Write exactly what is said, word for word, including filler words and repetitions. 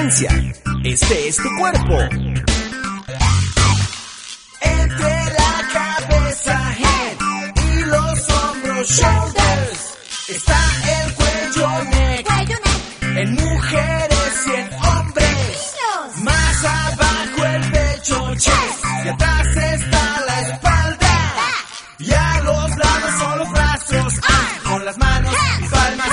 potencia. Este es tu cuerpo. Entre la cabeza, head, y los hombros, shoulders, está el cuello, neck, en mujeres y en hombres. Más abajo el pecho, chest, y atrás está la espalda. Y a los lados son los brazos, ah, con las manos y palmas